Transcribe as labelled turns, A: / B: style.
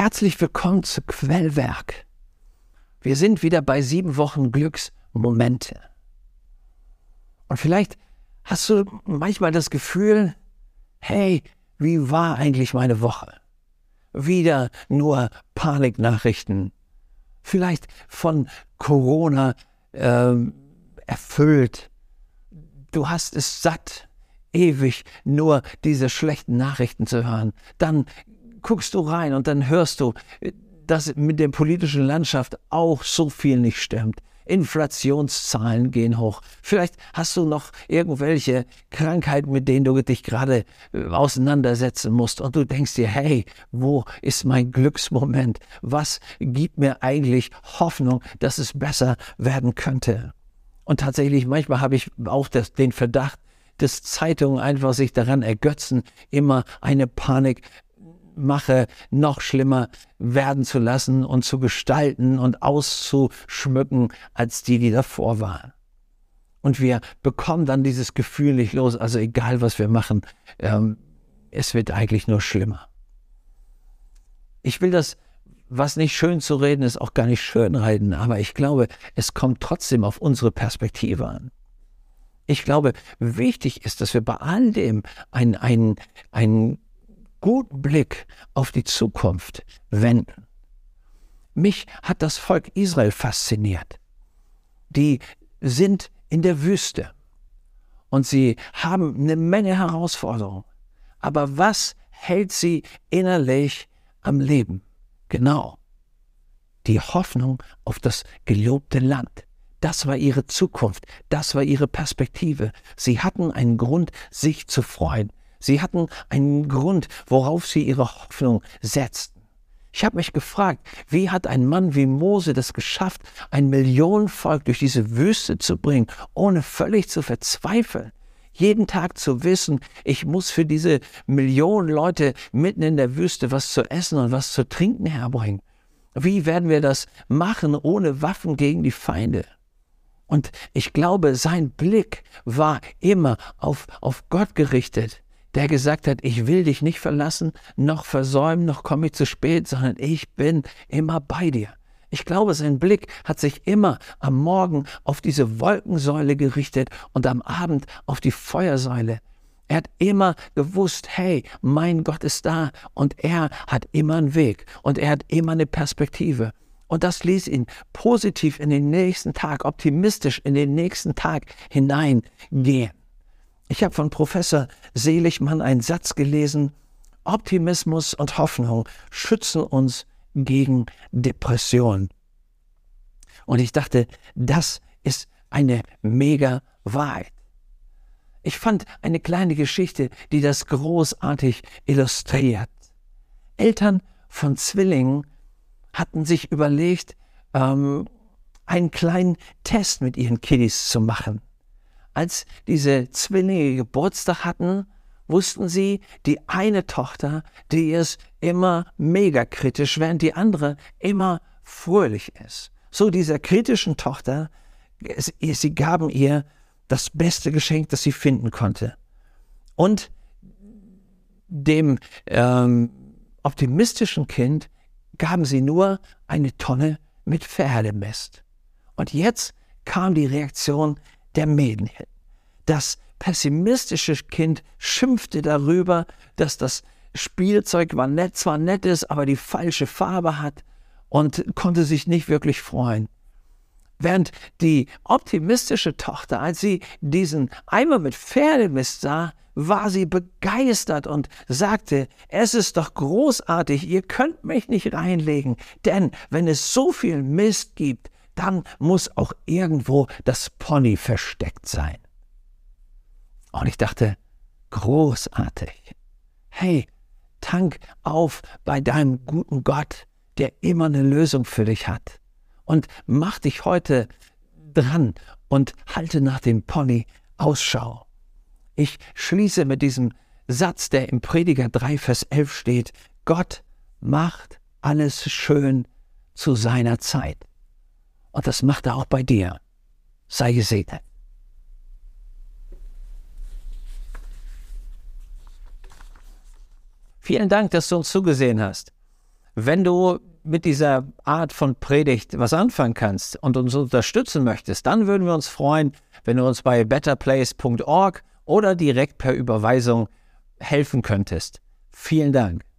A: Herzlich willkommen zu Quellwerk. Wir sind wieder bei 7 Wochen Glücksmomente. Und vielleicht hast du manchmal das Gefühl, hey, wie war eigentlich meine Woche? Wieder nur Paniknachrichten. Vielleicht von Corona erfüllt. Du hast es satt, ewig nur diese schlechten Nachrichten zu hören. Dann guckst du rein und dann hörst du, dass mit der politischen Landschaft auch so viel nicht stimmt. Inflationszahlen gehen hoch. Vielleicht hast du noch irgendwelche Krankheiten, mit denen du dich gerade auseinandersetzen musst. Und du denkst dir, hey, wo ist mein Glücksmoment? Was gibt mir eigentlich Hoffnung, dass es besser werden könnte? Und tatsächlich, manchmal habe ich auch den Verdacht, dass Zeitungen einfach sich daran ergötzen, immer eine Panikmache noch schlimmer werden zu lassen und zu gestalten und auszuschmücken als die davor waren. Und wir bekommen dann dieses Gefühl nicht los, also egal was wir machen, es wird eigentlich nur schlimmer. Ich will das, was nicht schön zu reden ist, auch gar nicht schönreden, aber ich glaube, es kommt trotzdem auf unsere Perspektive an. Ich glaube, wichtig ist, dass wir bei all dem einen guten Blick auf die Zukunft wenden. Mich hat das Volk Israel fasziniert. Die sind in der Wüste und sie haben eine Menge Herausforderungen. Aber was hält sie innerlich am Leben? Genau, die Hoffnung auf das gelobte Land. Das war ihre Zukunft, das war ihre Perspektive. Sie hatten einen Grund, sich zu freuen. Sie hatten einen Grund, worauf sie ihre Hoffnung setzten. Ich habe mich gefragt, wie hat ein Mann wie Mose das geschafft, ein Millionenvolk durch diese Wüste zu bringen, ohne völlig zu verzweifeln? Jeden Tag zu wissen, ich muss für diese Millionen Leute mitten in der Wüste was zu essen und was zu trinken herbringen. Wie werden wir das machen ohne Waffen gegen die Feinde? Und ich glaube, sein Blick war immer auf Gott gerichtet, der gesagt hat, ich will dich nicht verlassen, noch versäumen, noch komme ich zu spät, sondern ich bin immer bei dir. Ich glaube, sein Blick hat sich immer am Morgen auf diese Wolkensäule gerichtet und am Abend auf die Feuersäule. Er hat immer gewusst, hey, mein Gott ist da und er hat immer einen Weg und er hat immer eine Perspektive. Und das ließ ihn positiv in den nächsten Tag, optimistisch in den nächsten Tag hineingehen. Ich habe von Professor Seligmann einen Satz gelesen: Optimismus und Hoffnung schützen uns gegen Depression. Und ich dachte, das ist eine mega Wahrheit. Ich fand eine kleine Geschichte, die das großartig illustriert. Eltern von Zwillingen hatten sich überlegt, einen kleinen Test mit ihren Kiddies zu machen. Als diese Zwillinge Geburtstag hatten, wussten sie, die eine Tochter, die ist immer mega kritisch, während die andere immer fröhlich ist. So dieser kritischen Tochter, sie gaben ihr das beste Geschenk, das sie finden konnte. Und dem optimistischen Kind gaben sie nur eine Tonne mit Pferdemist. Und jetzt kam die Reaktion der Mädchen. Das pessimistische Kind schimpfte darüber, dass das Spielzeug zwar nett ist, aber die falsche Farbe hat und konnte sich nicht wirklich freuen. Während die optimistische Tochter, als sie diesen Eimer mit Pferdemist sah, war sie begeistert und sagte, es ist doch großartig, ihr könnt mich nicht reinlegen, denn wenn es so viel Mist gibt, dann muss auch irgendwo das Pony versteckt sein. Und ich dachte, großartig. Hey, tank auf bei deinem guten Gott, der immer eine Lösung für dich hat. Und mach dich heute dran und halte nach dem Pony Ausschau. Ich schließe mit diesem Satz, der im Prediger 3, Vers 11 steht: Gott macht alles schön zu seiner Zeit. Und das macht er auch bei dir. Sei gesegnet. Vielen Dank, dass du uns zugesehen hast. Wenn du mit dieser Art von Predigt was anfangen kannst und uns unterstützen möchtest, dann würden wir uns freuen, wenn du uns bei betterplace.org oder direkt per Überweisung helfen könntest. Vielen Dank.